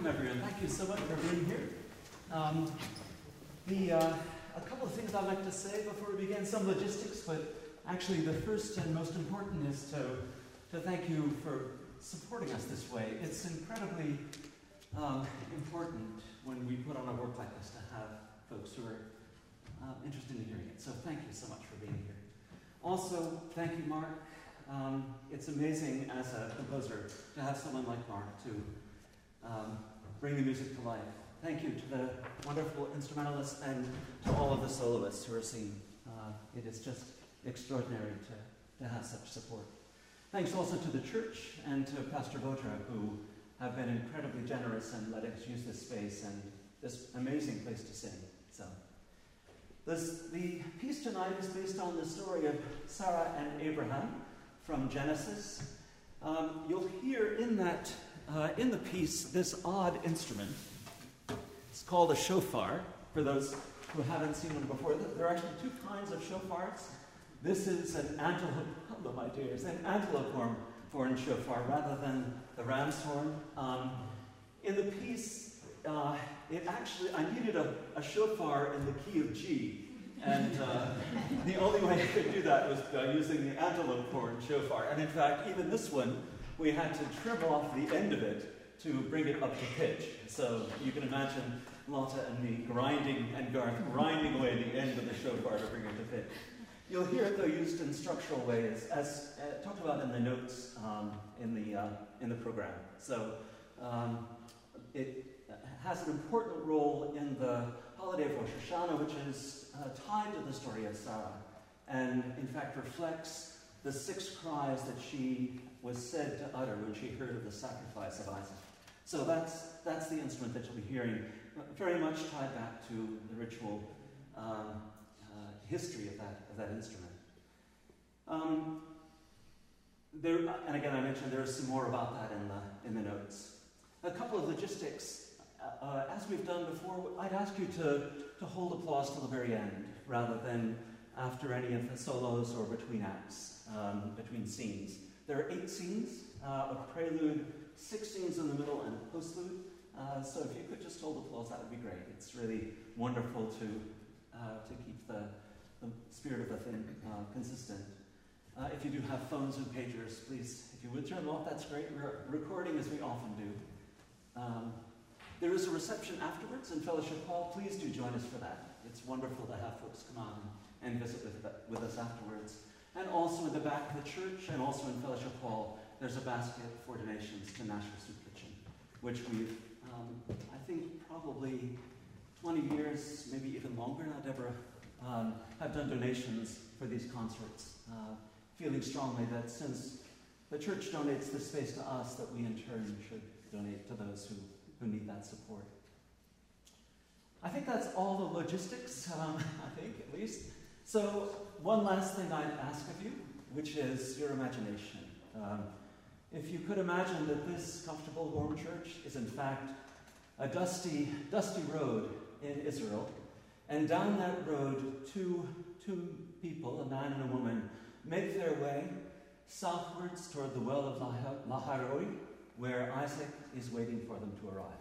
Welcome, everyone. Thank you so much for being here. A couple of things I'd like to say before we begin, some logistics, but actually the first and most important is to thank you for supporting us this way. It's incredibly important when we put on a work like this to have folks who are interested in hearing it. So thank you so much for being here. Also, thank you, Mark. It's amazing as a composer to have someone like Mark to bring the music to life. Thank you to the wonderful instrumentalists and to all of the soloists who are singing. It is just extraordinary to have such support. Thanks also to the church and to Pastor Botra, who have been incredibly generous and letting us use this space and this amazing place to sing. So, the piece tonight is based on the story of Sarah and Abraham from Genesis. You'll hear in the piece this odd instrument. It's called a shofar, for those who haven't seen one before. There are actually two kinds of shofars. This is an antelope, hello my dears, an antelope horn shofar rather than the ram's horn. In the piece, I needed a shofar in the key of G, and the only way I could do that was by using the antelope horn shofar. And in fact, even this one, we had to trim off the end of it to bring it up to pitch. So you can imagine Lotta and me and Garth grinding away the end of the shofar to bring it to pitch. You'll hear it, though, used in structural ways, as talked about in the notes in the program. So it has an important role in the holiday of Rosh Hashanah, which is tied to the story of Sarah, and in fact reflects the 6 cries that she was said to utter when she heard of the sacrifice of Isaac. So that's the instrument that you'll be hearing, very much tied back to the ritual history of that instrument. And again, I mentioned there is some more about that in the notes. A couple of logistics. As we've done before, I'd ask you to hold applause till the very end, rather than after any of the solos or between acts, between scenes. There are 8 scenes, a prelude, 6 scenes in the middle, and a postlude. So if you could just hold applause, that would be great. It's really wonderful to keep the spirit of the thing consistent. If you do have phones and pagers, please, if you would turn them off, that's great. We're recording as we often do. There is a reception afterwards in Fellowship Hall. Please do join us for that. It's wonderful to have folks come on and visit with us afterwards. And also in the back of the church and also in Fellowship Hall, there's a basket for donations to Nashville Soup Kitchen, which we've, I think, probably 20 years, maybe even longer now, Deborah, have done donations for these concerts, feeling strongly that since the church donates this space to us, that we in turn should donate to those who need that support. I think that's all the logistics, I think, at least. So one last thing I'd ask of you, which is your imagination. If you could imagine that this comfortable, warm church is in fact a dusty road in Israel, and down that road two people, a man and a woman, make their way southwards toward the well of Laharoi, where Isaac is waiting for them to arrive.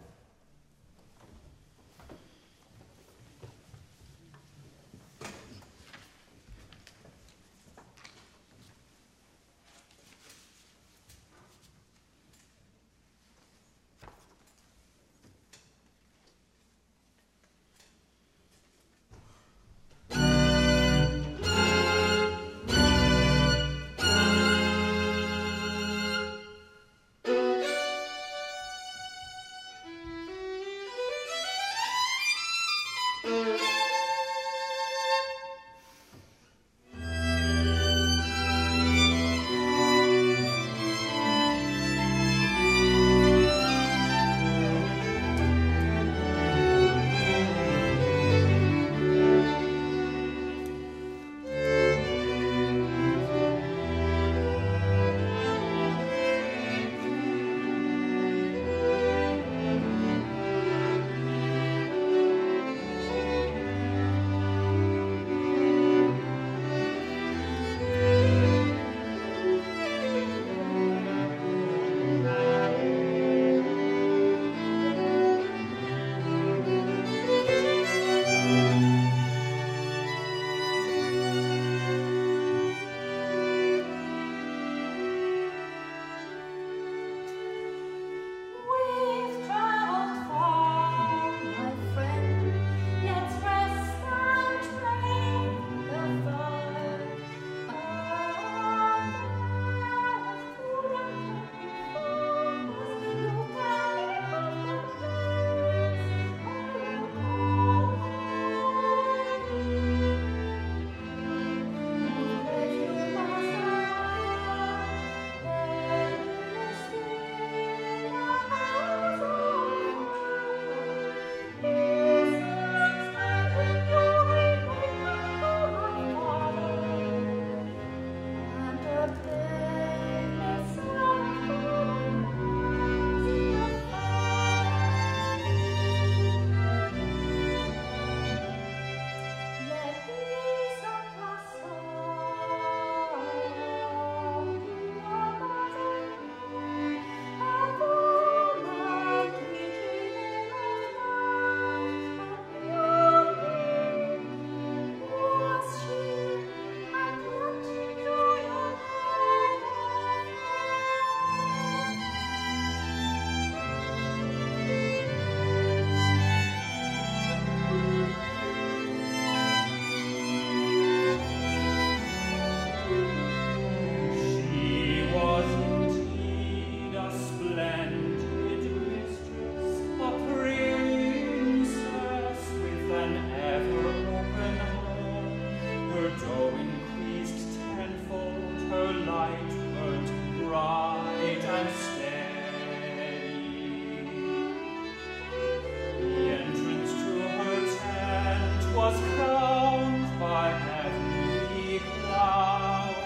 was crowned by heavenly clouds.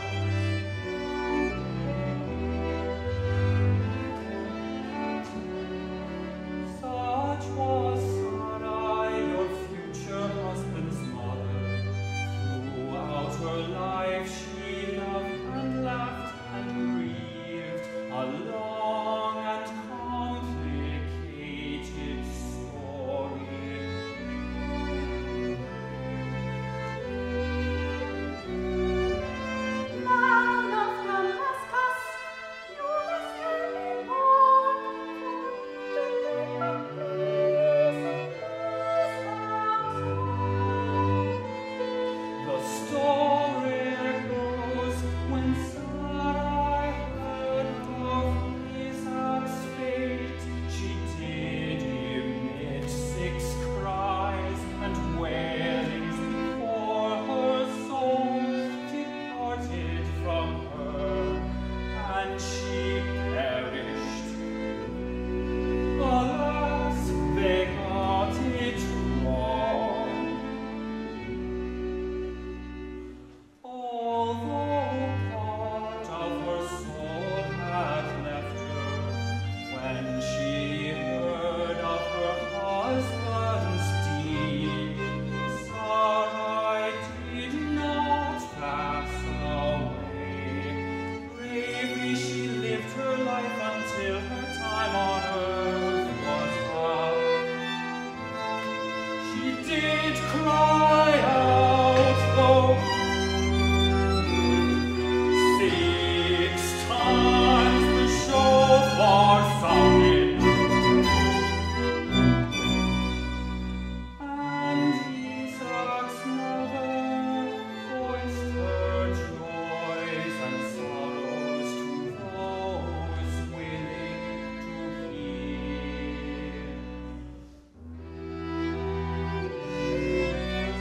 Such was Sarai, your future husband's mother. Throughout her life she loved and laughed and grieved, a long and complicated story. Man of Damascus, you must hear me more, for to live and please The story goes, when Sarai heard of Isaac's fate, she did emit 6 cries and wailings before her soul departed from her, and she perished. Alas, they got it wrong. Although part of her soul had left her, when she heard of her husband's deed, Sarai did not pass away. Bravely she lived her life until her time on earth was up. She did cry out, though 6 times the shofar sounded, and Isaac's mother voiced her joys and sorrows to those willing to hear.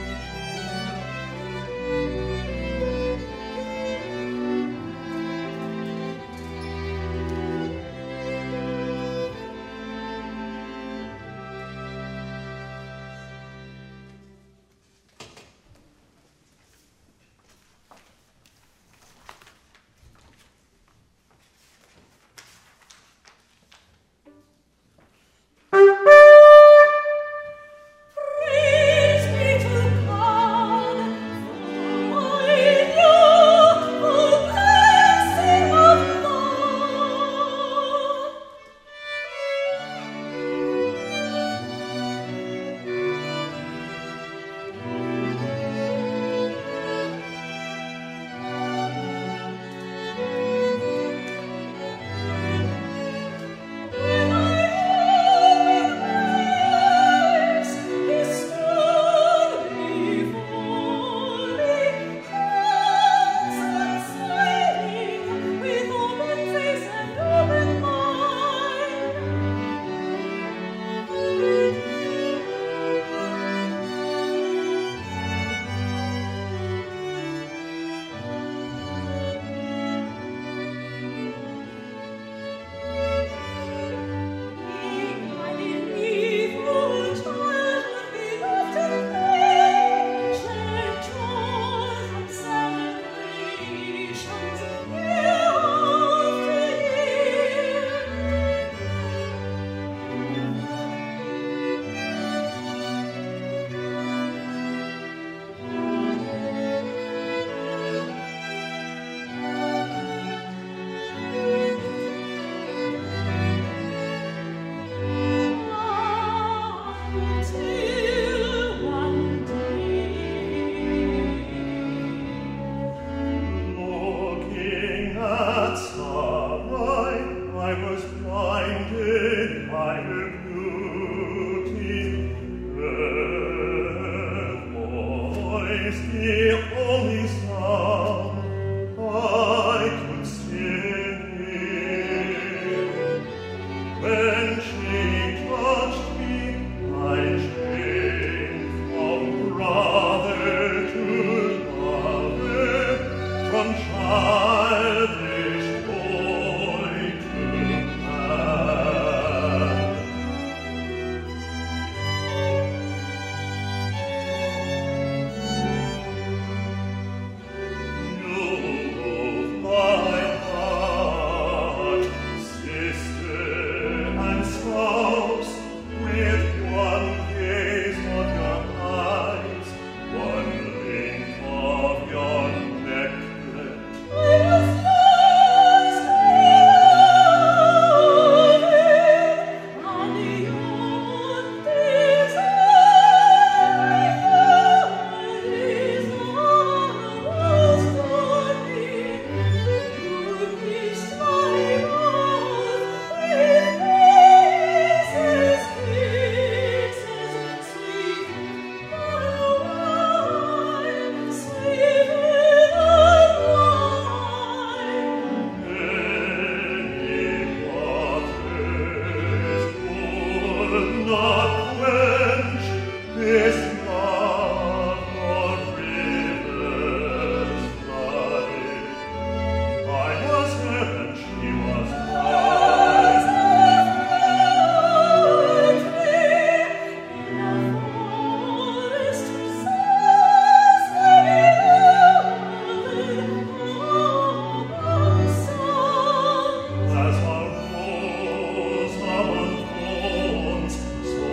As our rose among thorns, so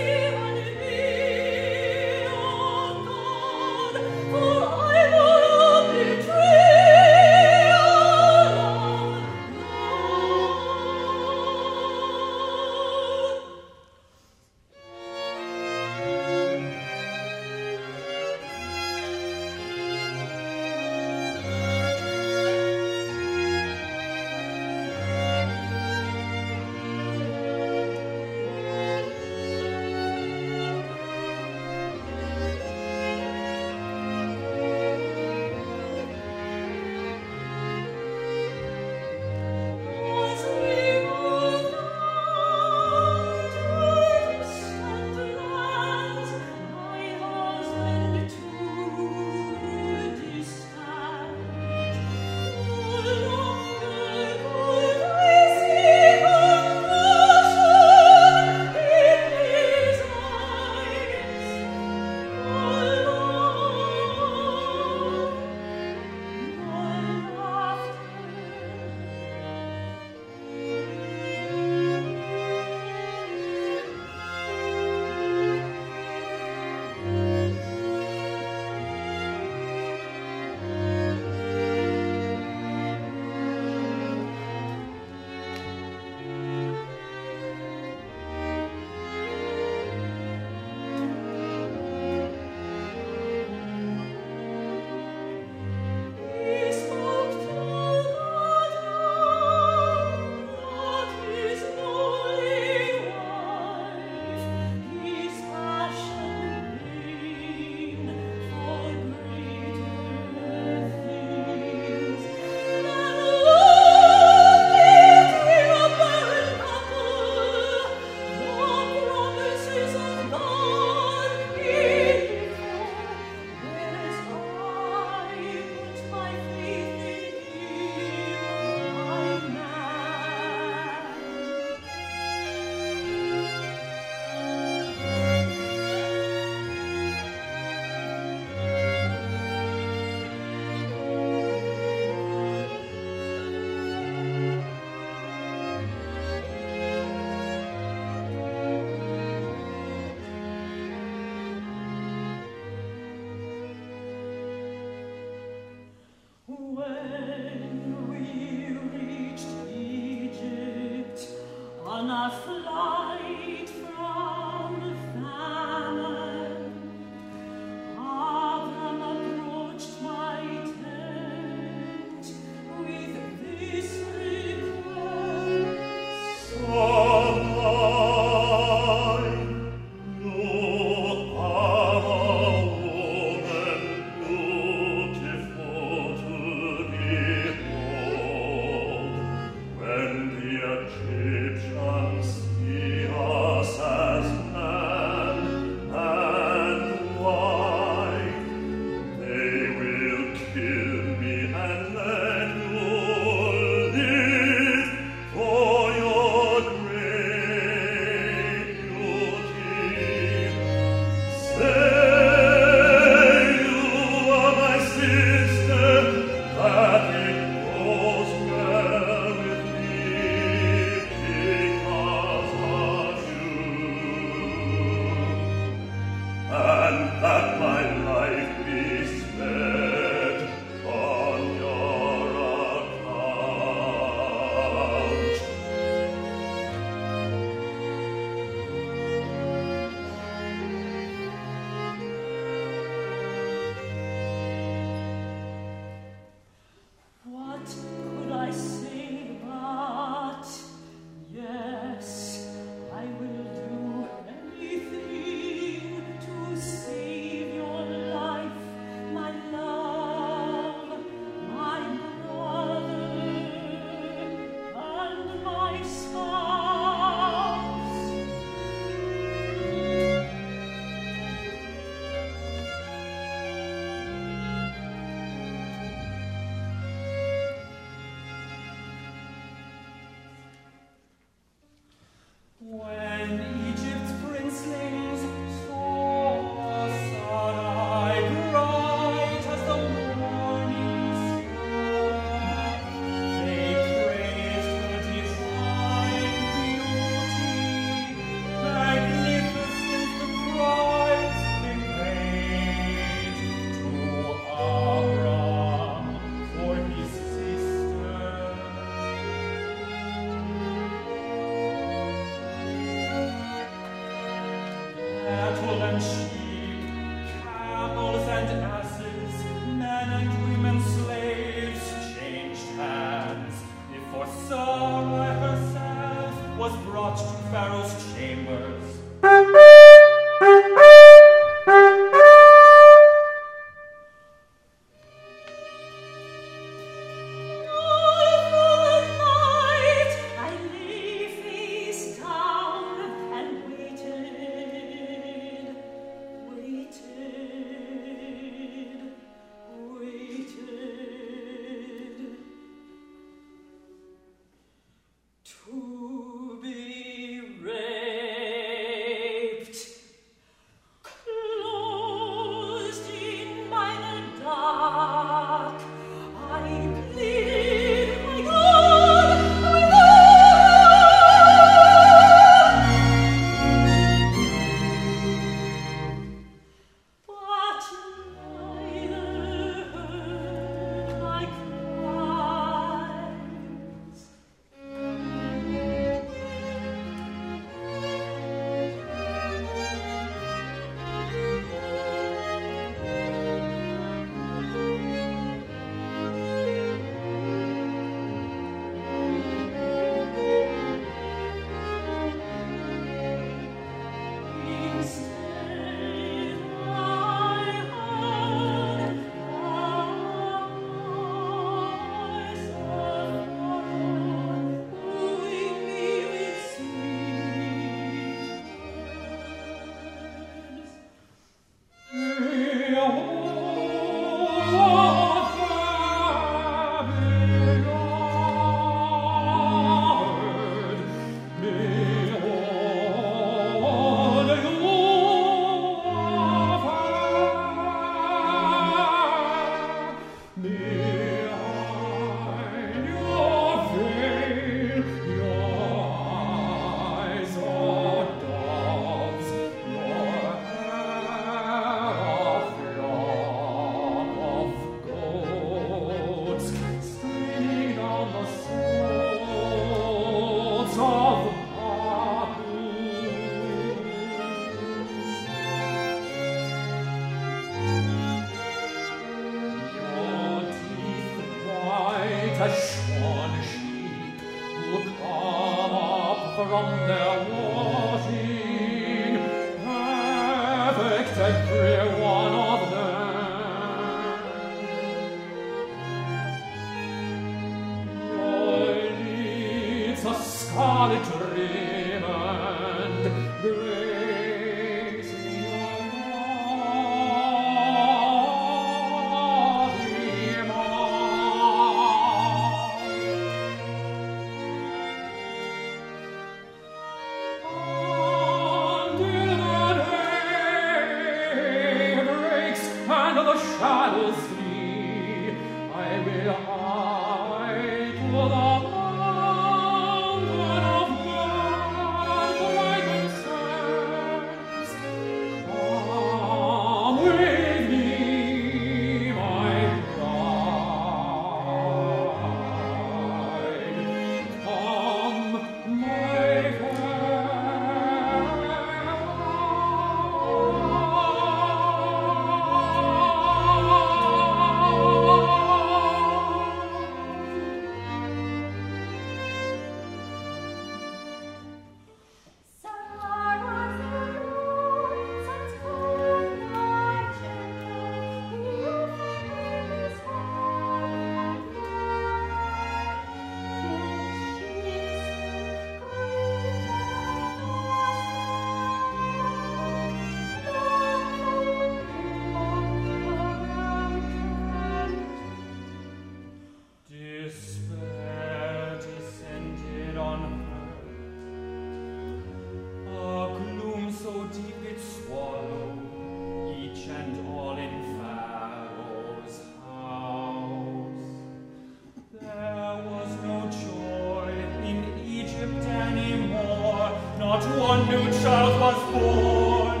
was born.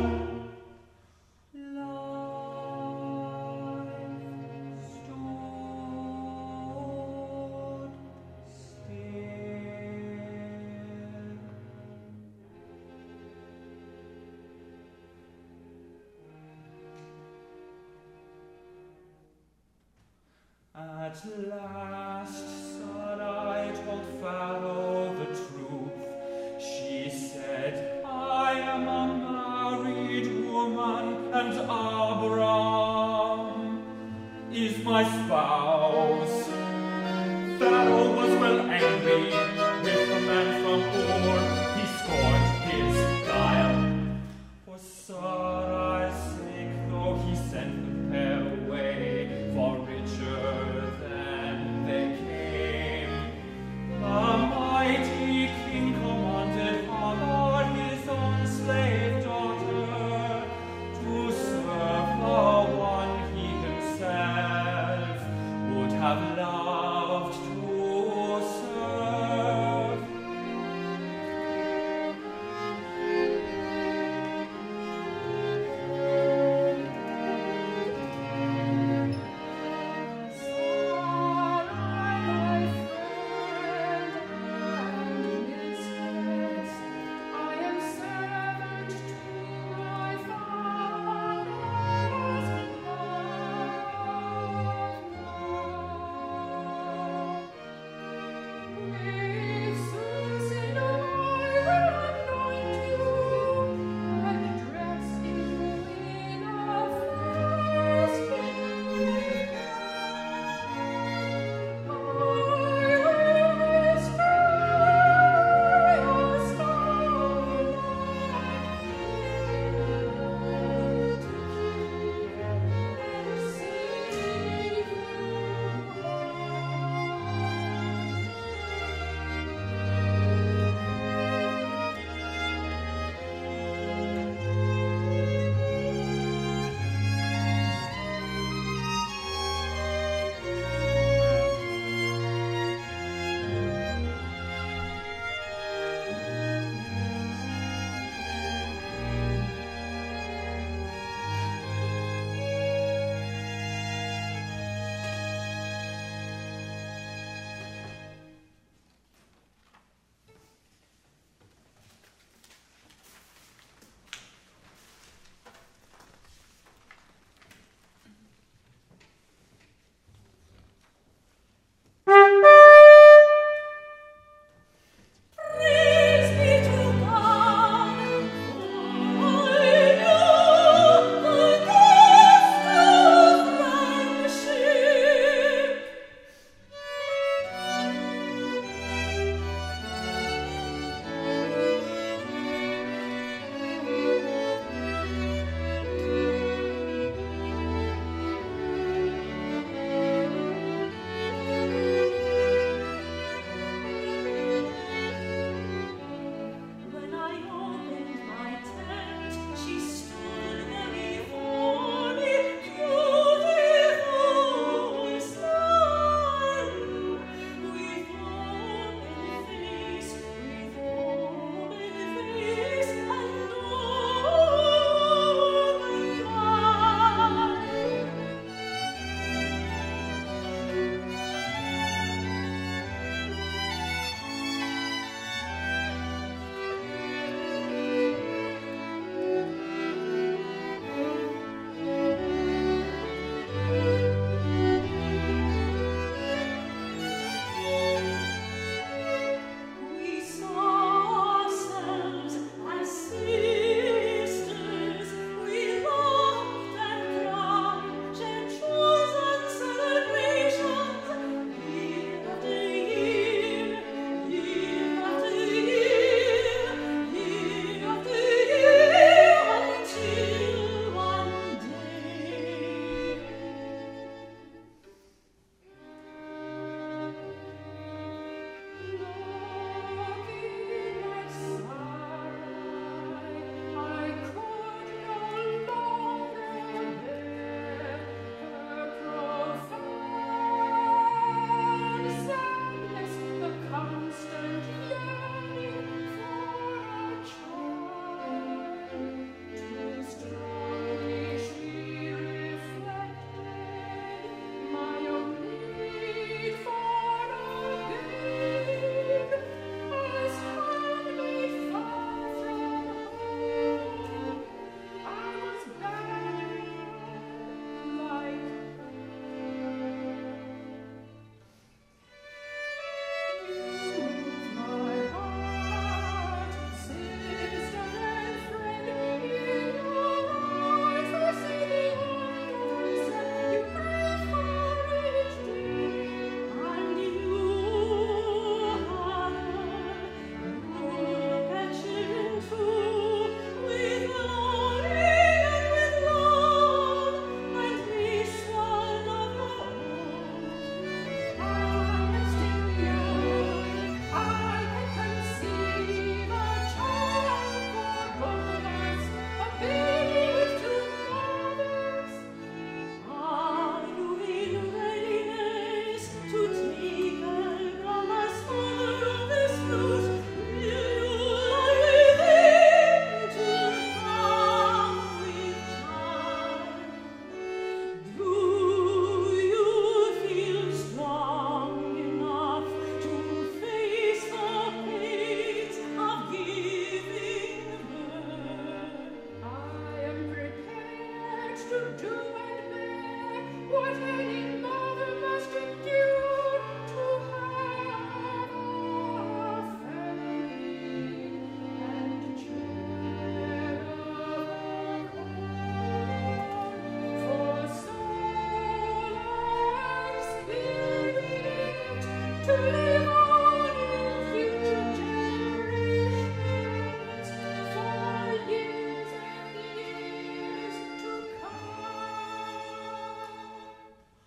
Life stood still. At last Sarai told Pharaoh the truth. She said, I am a married woman, and Abram is my spouse. Pharaoh was well angry with the man from Ur. He scorned his guile. For Sarai's sake, though he sent the pair away, for richer than they came. The mighty king commanded Hagar, his own slave daughter, to serve the one he himself would have loved to serve. to do and bear what any mother must endure to have a family and cheer of for soul and spirit to live on in future generations for years and years to come.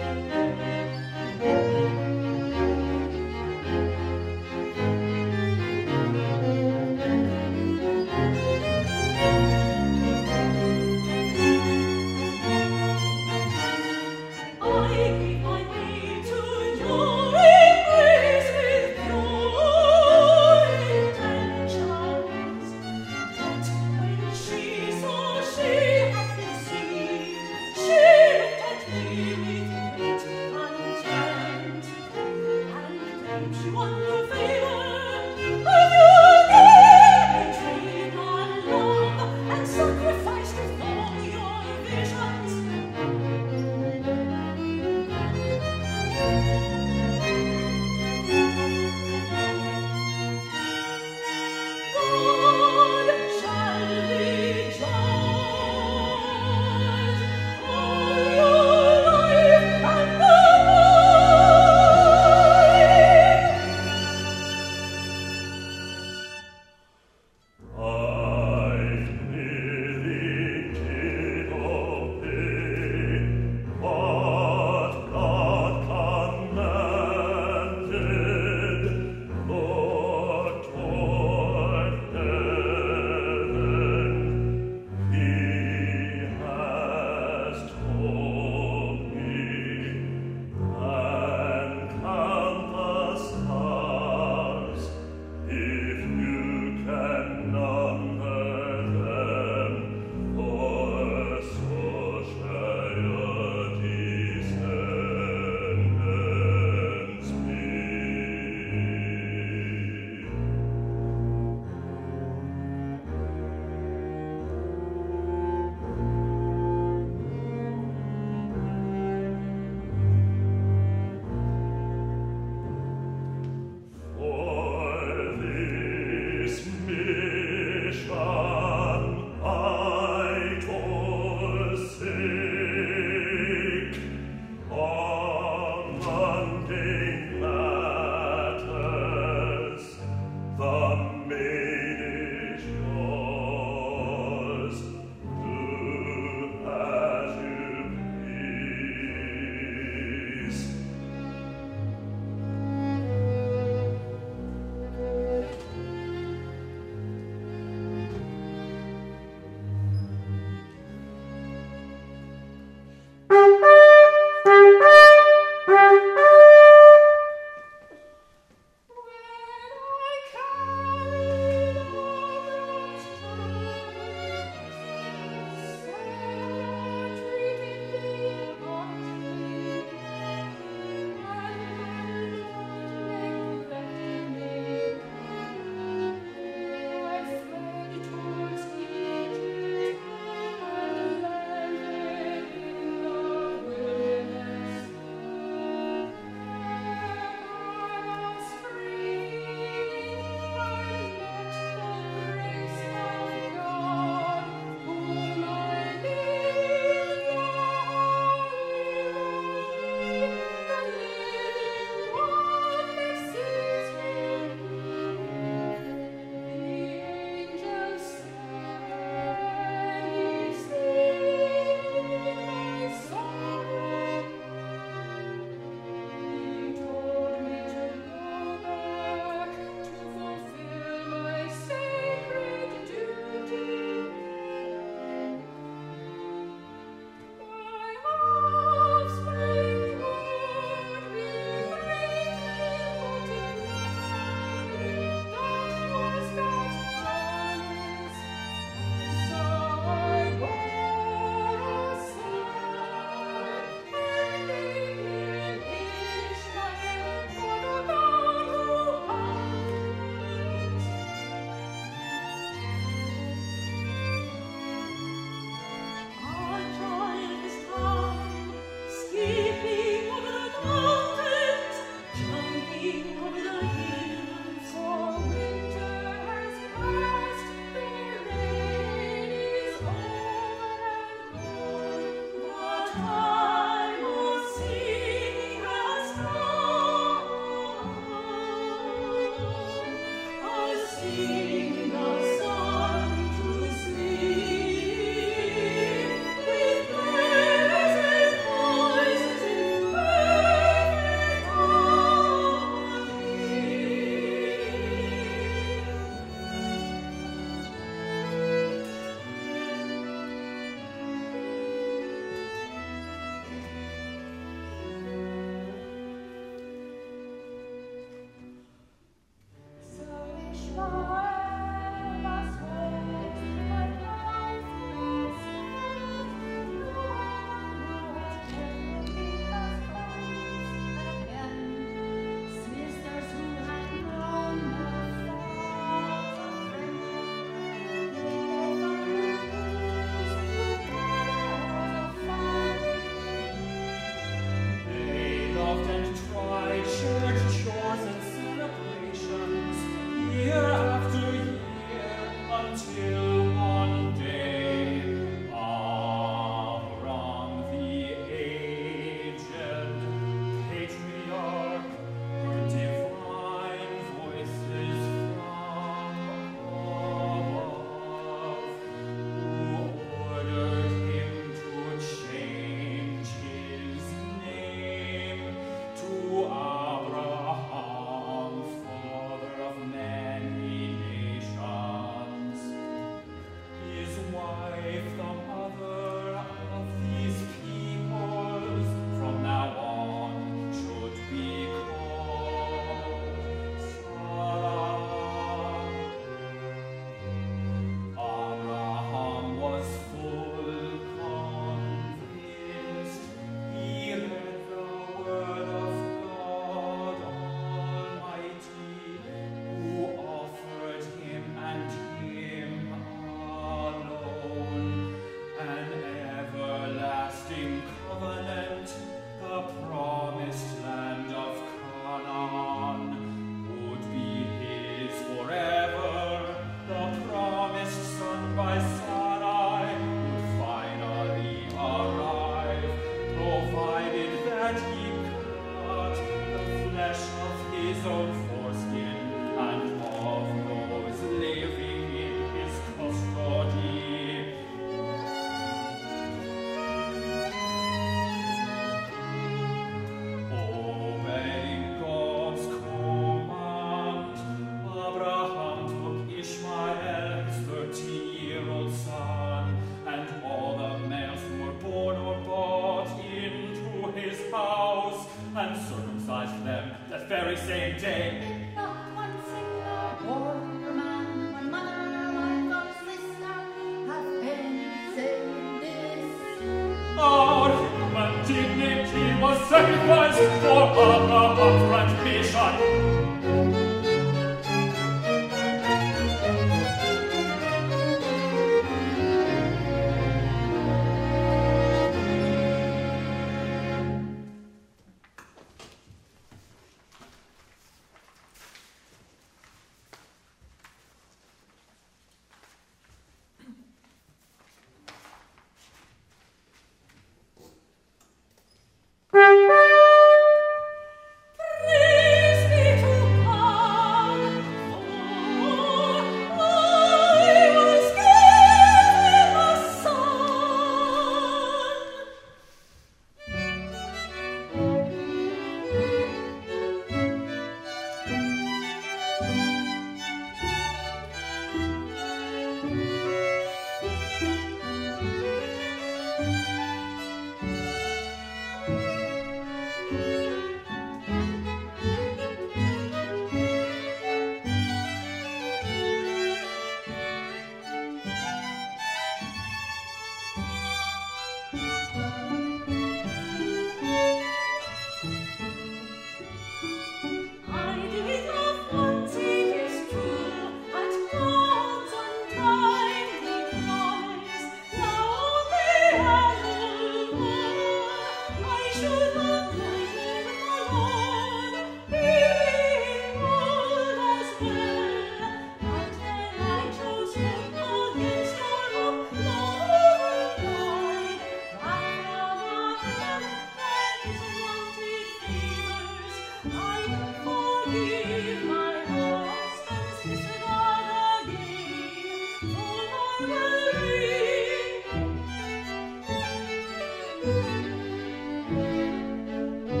Thank you.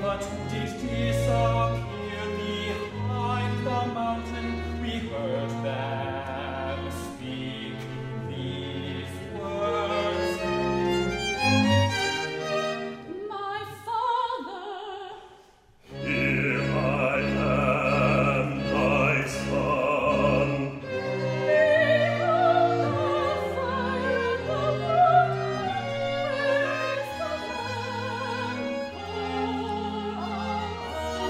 but did disappear behind the mountain. We heard them speak these words. My father, Here I am, thy son. behold the fire and the wood, where is the man? For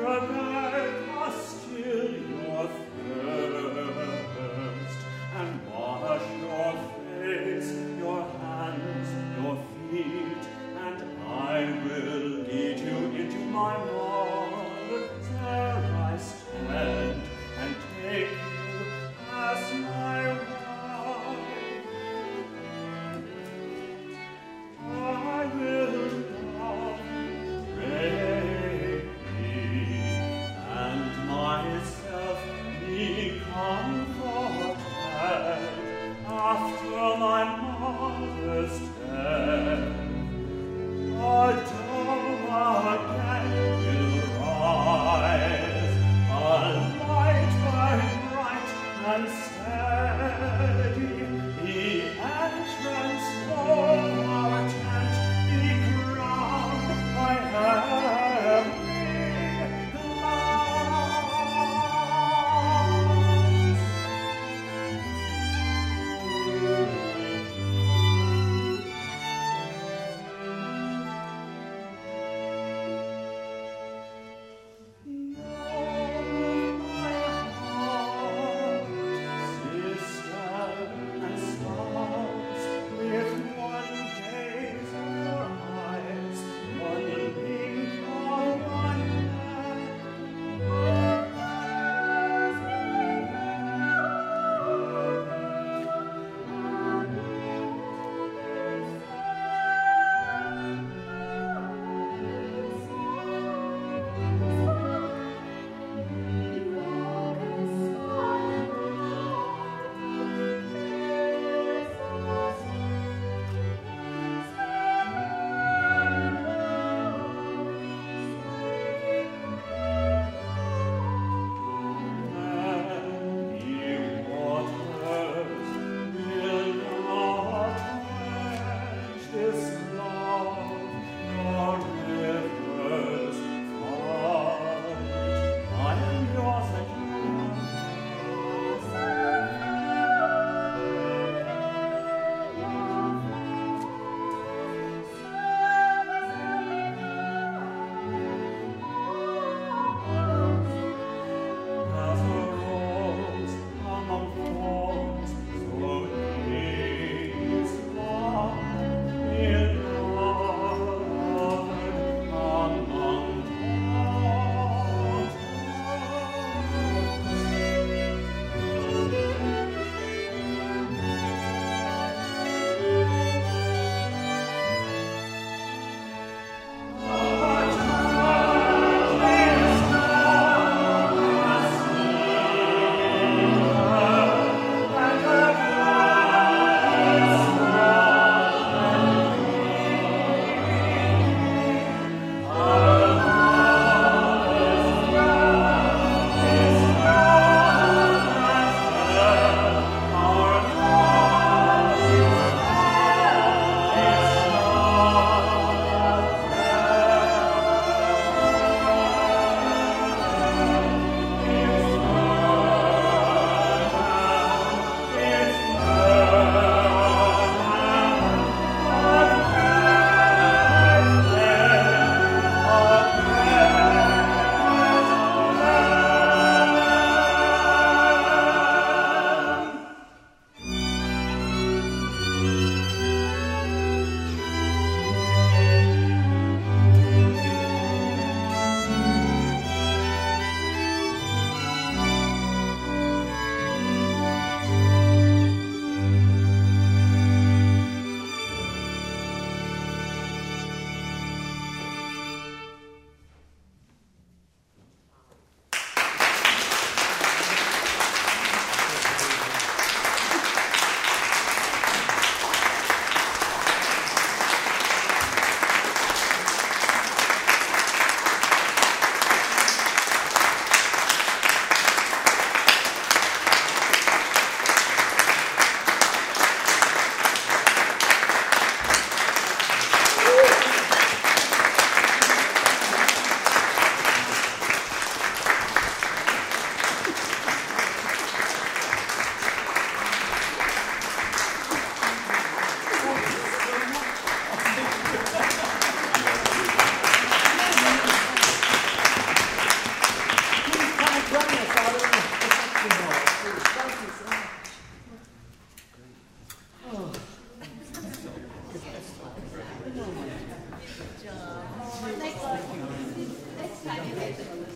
forget us still your thirst, and wash your face, your hands, your feet, and I will lead you into my mother. There I stand and take you as my wife. I will now pray thee, 那个，next time you get